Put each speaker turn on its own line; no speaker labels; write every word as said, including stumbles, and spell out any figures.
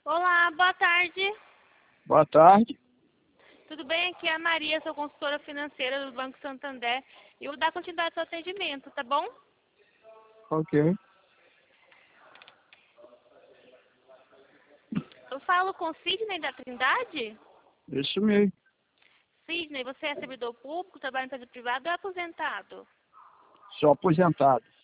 Olá, boa tarde.
Boa tarde.
Tudo bem? Aqui é a Maria, sou consultora financeira do Banco Santander. E eu vou dar continuidade ao seu atendimento, tá bom?
Ok.
Eu falo com Sidney da Trindade?
Isso mesmo.
Sidney, você é servidor público, trabalha em empresa privada ou é aposentado?
Sou aposentado.